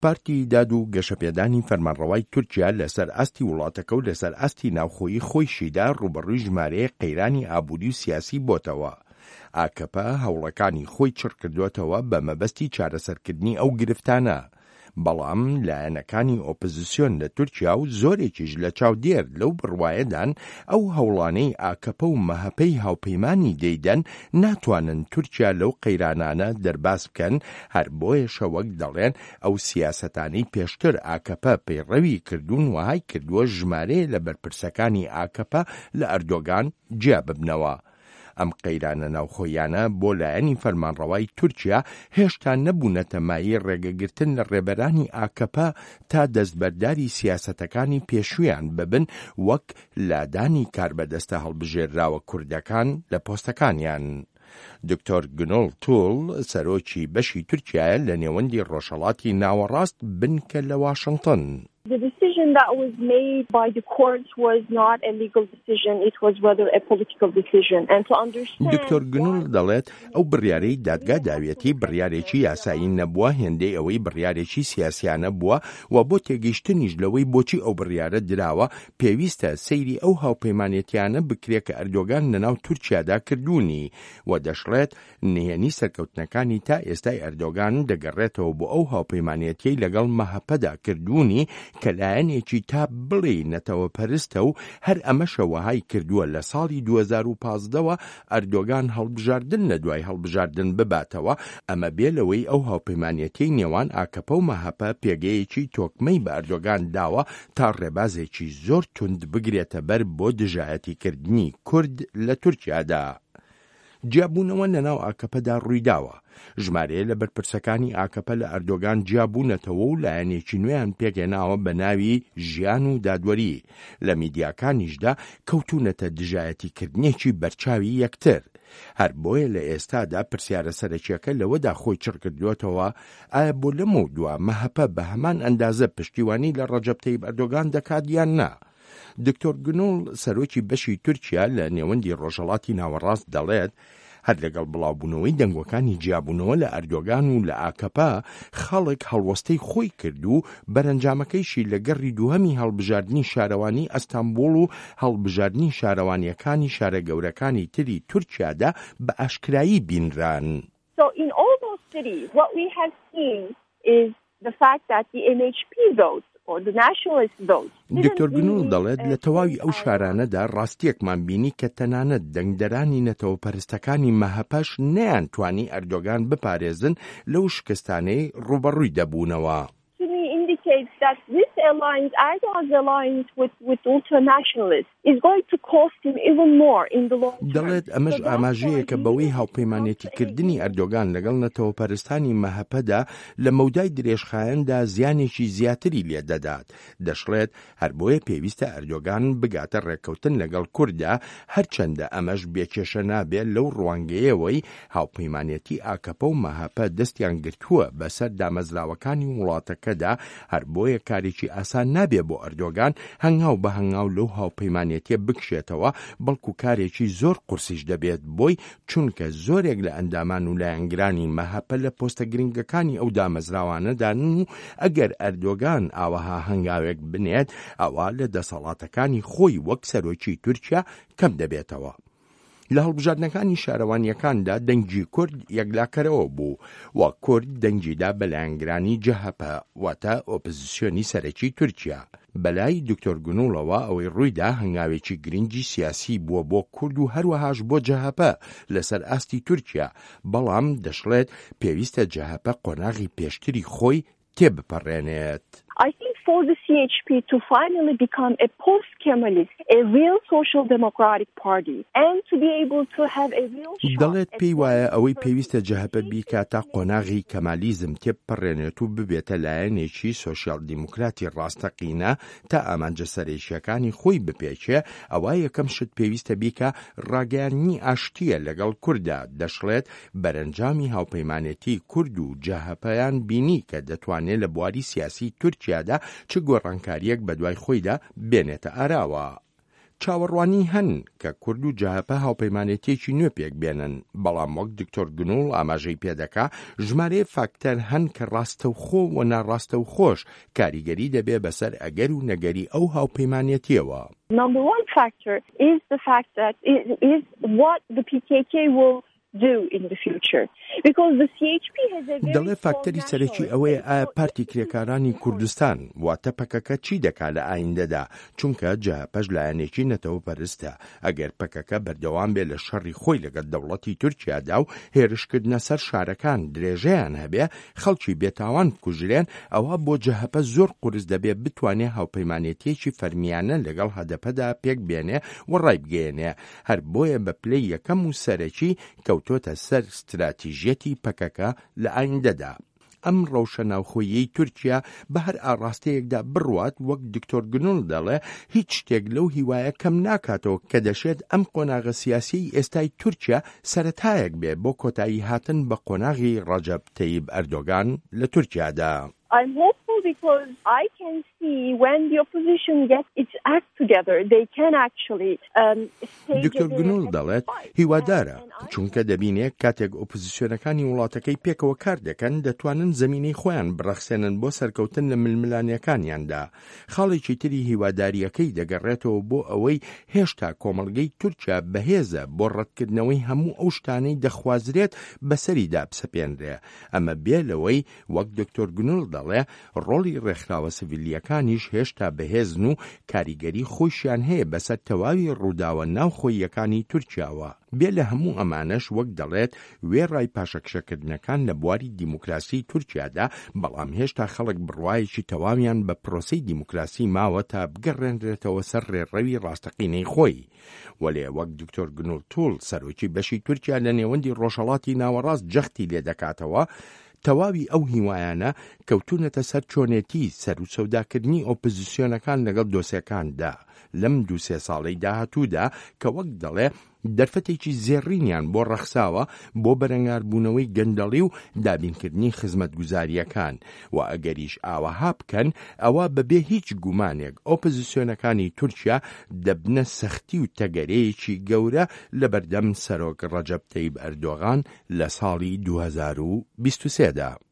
پارتی داد و گەشەپێدانی فەرمانڕەوای تورکیا لەسەر ئاستی وڵاتەکە و لەسەر ئاستی ناوخۆیی خۆیشیدا ڕوبەڕووی ژمارەیە قەیرانی ئابووری و سیاسی بۆتەوە. ئاکەپە هەوڵەکانی خۆی چڕ کردوێتەوە بە مەبەستی چارەسەرکردنی ئەو گرفتانە. بەڵام لایەنەکانی ئۆپۆزیسیۆن لە تورکیا و زۆرێکیش لە چاودێر لەو بڕوایەدان ئەو هەوڵانەی ئاکەپە و مەهەپەی هاوپەیمانی دەیدەن ناتوانن تورکیا لەو قەیرانانە دەرباز بکەن، هەر بۆیەشە وەک دەڵێن ئەو سیاسەتانەی پێشتر ئاکەپە پەیڕەوی کردوون وهای کردووە ژمارەیە لە بەرپرسەکانی ئاکەپە لە ئەردۆغان جیا ببنەوە. ئەم قەیرانە ناوخۆیانە بۆ لایەنی فەرمانڕەوای تورکیا هێشتا نەبوونەتە مایە ڕێگەگرتن لە ڕێبەرانی ئاکەپە تا دەستبەرداری سیاسەتەکانی پێشویان ببن، وەک لادانی کاربەدەستە هەڵبژێراوە کوردەکان لە پۆستەکانیان. دکتۆر گنۆڵ توڵ سەرۆکی بەشی تورکیایە لە نێوەندی ڕۆژهەڵاتی ناوەڕاست بنکە لە واشنگتن. The decision that was made by the courts was not a legal decision, it was rather a political decision. And to understand... دکتۆر گنۆڵ دەڵێت ئەو بڕیارەی دادگا داوێتی بڕیارێکی یاسایی نەبووە، هێندەی ئەوەی بڕیارێکی سیاسیانە بووە و بۆ تێگەیشتنیش لەوەی بۆچی ئەو بڕیارە دراوە پێویستە سەیری ئەو هاوپەیمانێتیانە بکرێت کە ئەردۆغان لەناو تورکیادا کردوونی و دەشڵێت نهێنی سەرکەوتنەکانی تا ئێستای ئەردۆغان دەگەڕێتەوە بۆ ئەو هاوپەیمانێتیەی لەگەڵ مەهەپەدا کردوونی کە لایەنێکی تا بڵێنەتەوە پەرستە و هەر ئەمەشەوەهای کردووە لە ساڵی 2015ەوە ئەردۆغان هەڵبژاردن لە دوای هەڵبژاردن بباتەوە، ئەمە بێلەوەی ئەو هاوپەیمانێتی نێوان ئاکەپە و مەهەپە پێگەیەکی تۆکمەی بە ئەردۆغان داوە تا ڕێبازێکی زۆر توند بگرێتە بەر بۆ دژایەتیکردنی کورد لە تورکیادا. جیابوونەوە لەناو ئاکەپەدا ڕوویداوە. ژمارەیە لە بەرپرسەکانی ئاکەپە لە ئەردۆغان جیابوونەتەوە و لایەنێکی نوێیان پێگەناوە بە ناوی ژیان و دادوەری. لە میدیاکانیشدا کەوتونەتە دژایەتیکردنێکی بەرچاوی یەکتر. هەر بۆیە لە ئێستادا پرسیارە سەرەکیەکە لەوەدا خۆی چڕ کردوێتەوە ئایا بۆ لەمە دووە مەهەپە بە هەمان ئەندازە پشتیوانی لە ڕەجەب تەیب ئەردۆغان دەکات یان نا. دکتۆر گنۆڵ سەرۆکی بەشی تورکیا لە نێوەندی ڕۆژهەڵاتی ناوەڕاست دەڵێت هەر لەگەڵ بڵاوبوونەوەی دەنگۆکانی جیابوونەوە لە ئەردۆغان و لە ئاکەپە خەڵک هەڵوەستەی خۆی کرد و بەرەنجامەکەیشی لە گەڕی دووهەمی هەڵبژاردننی شارەوانی ئەستانبوڵ و هەڵبژاردننی شارەوانیەکانی شارە گەورەکانی تری تورکیادا بە ئاشکرایی بینران. So in all those cities, what we have seen is the fact that the MHP votes دکتۆر گنۆڵ دەڵێت لە تەواوی ئەو شارانەدا ڕاستیەکمان بینی کە تەنانەت دەنگدەرانی نەتەوە پەرستەکانی مەهەپەش نەیانتوانی ئەردۆغان بپارێزن لەو شکستانەی ڕوبەڕووی دەبوونەوە. That this alliance, Erdogan's alliance with ultranationalists, is going to cost him even more in the long term. دەڵێت ئەمەش ئاماژەیە کە بەوەی هاوپەیمانێتیکردنی ئەردۆغان لەگەڵ نەتەوە پەرستانی مەهەپەدا لە مەودای درێژخایەندا زیانێکی زیاتری لێدەدات. دەشڵێت هەر بۆیە پێویستە ئەردۆغان بگاتە ڕێککەوتن لەگەڵ کووردا، هەرچەندە ئەمەش بێکێشە نابێت لەو ڕوانگەیەوەی هاوپەیمانێتی ئاکەپە و مەهەپە دەستیان گرتووە بەسەر دامەزراوەکانی وڵاتەکەدا، هەر بۆیە کارێکی ئاسان نابێ بۆ ئەردۆغان هەنگاو بە هەنگاو لەو هاوپەیمانێتیە بکشێتەوە، بەڵکو کارێکی زۆر قورسیش دەبێت بۆی، چونکە زۆرێک لە ئەندامان و لایەنگرانی مەهەپە لە پۆستە گرنگەکانی ئەو دامەزراوانەدان و ئەگەر ئەردۆغان ئاوەها هەنگاوێک بنێت ئەوە لە دەسەڵاتەکانی خۆی وەک سەرۆکی تورکیا کەم دەبێتەوە. لە هەڵبژاردنەکانی شارەوانیەکاندا دەنگی کورد یەکلاکەرەوە بوو و کورد دەنگیدا بە لایەنگرانی جەهەپە واتە ئۆپۆزیسیۆنی سەرەکی تورکیا. بەلای دکتۆر گنۆڵەوە ئەوەی ڕوویدا هەنگاوێکی گرنگی سیاسی بووە بۆ کورد و هەروەهاش بۆ جەهەپە لەسەر ئاستی تورکیا، بەڵام دەشڵێت پێویستە جەهەپە قۆناغی پێشتری خۆی تێبپەڕێنێت. I think for the CHP to finally become a post-Kemalist, a real social democratic party, and to be able to have a real shot... دەڵێت پێی وایە ئەوەی پێویستە جەهەپە بیکات تا قۆناغی کەمالیزم تێبپەڕێنێت و ببێتە لایەنێکی سۆشیال دیموکراتی ڕاستەقینە تا ئامانجە سەرێشیەکانی خۆی بپێچێ. ئەوە یەکەم شت پێویستە بیکە ڕاگەیاندنی ئاشتیە لەگەڵ کووردا. دەشڵێت بەرەنجامی هاوپەیمانێتی کورد و جەهەپەیان بینی کە دەتوانێت لە بواری سیاسی تورکیادا چ گۆڕانکاریەک بە دوای خۆیدا بێنێتە ئاراوە. چاوەڕوانی هەن کە کورد و جەهەپە هاوپەیمانێتێکی نوێ پێک بێنن، بەڵام وەک دکتۆر گنوڵ ئاماژەی پێدەکا ژمارەیە فاکتەر هەن کە ڕاستەوخۆ و ناڕاستەوخۆش کاریگەری دەبێ بەسەر ئەگەر و نەگەری ئەو هاوپەیمانێتیەوە. Number one factor is the fact that is what the PKK will do in the future. Because the CHP has a very دەڵێ فاکتەری سەرەکی ئەوەیە ئایا پارتی کرێکارانی کوردستان واتە پەکەکە چی دەکا لە ئایندەدا، چونکە جەهەپەش لایەنێکی نەتەوە پەرستە. ئەگەر پەکەکە بەردەوام بێ لە شەڕی خۆی لەگەڵ دەوڵەتی تورکیادا و هێرشکردنە سەر شارەکان درێژەیان هەبێ، خەڵکی بێتاوان بکوژرێن، ئەوە بۆ جەهەپە زۆر قورس دەبێ بتوانێ هاوپەیمانێتیەکی فەرمیانە لەگەڵ هەدەپەدا پێک بێنێ و ڕای بگەێنێ. هەر بۆیە بە پلەی یەکەم و سەرەکی کەوتۆتە سەر استراتیژیەتی پەکەکە لە ئایندەدا. ئەم ڕەوشە ناوخۆیی تورکیا بە هەر ئاڕاستەیەکدا بڕوات، وەک دکتۆر گنوڵ دەڵێ، هیچ شتێک لەو هیوایە کەم ناکاتەوە کە دەشێت ئەم قۆناغە سیاسی ئێستای تورکیا سەرەتایەک بێ بۆ کۆتایی هاتن بە قۆناغی ڕەجەب تەیب ئەردۆغان لە تورکیادا. I'm hopeful because I can see when the opposition gets its act together, they can actually دکتۆر گنوڵ دەڵێت هیوادارە، چونکە دەبینێ کاتێک ئۆپۆزیسیۆنەکانی وڵاتەکەی پێکەوە کار دەکەن دەتوانن زەمینەی خۆیان بڕەخسێنن بۆ سەرکەوتن لە ململانیەکانیاندا. خاڵێکی تری هیواداریەکەی دەگەڕێتەوە بۆ ئەوەی هێشتا کۆمەڵگەی تورکیا بەهێزە بۆ ڕەتکردنەوەی هەموو ئەو شتانەی دەخوازرێت بەسەریدا بسەپێنرێ. ئەمە بێ لەوەی وەک دکتۆر گنوڵ دەڵێ ڕۆڵی ڕێکخراوە سیڤیلیەکانیش هێشتا بەهێزن و کاریگەری خۆشیان هەیە بەسەر تەواوی ڕووداوە ناوخۆییەکانی تورکیاوە. بێ لە هەموو ئەمانەش وەک دەڵێت وێڕای پاشەکشەکردنەکان لە بواری دیموکراسی تورکیادا، بەڵام هێشتا خەڵک بڕوایەکی تەواویان بە پرۆسەی دیموکراسی ماوە تا بگەڕێنرێتەوە سەر ڕێڕەوی ڕاستەقینەی خۆی. وەلێ وەک دکتۆر گنوڵ توڵ سەرۆکی بەشی تورکیا لە نێوەندی ڕۆژهەڵاتی ناوەڕاست جەختی لێ دەکاتەوە، تەواوی ئەو هیوایانە کەوتونەتە سەر چۆنێتی سەر و سەوداکردنی ئۆپۆزیسیۆنەکان لەگەڵ دۆسیەکاندا لەم 2-3 ساڵەی داهاتوودا کە وەک دەڵێ دەرفەتێکی زێڕینیان بۆ ڕەخساوە بۆ بەرەنگاربوونەوەی گەندەڵی و دابینکردنی خزمەتگوزاریەکان و ئەگەریش ئاوەها بکەن، ئەوە بەبێ هیچ گومانێک ئۆپۆزیسیۆنەکانی تورکیا دەبنە سەختی و تەگەرەیەکی گەورە لە بەردەم سەرۆک ڕەجەب تەیب ئەردۆغان لە ساڵی 2023دا.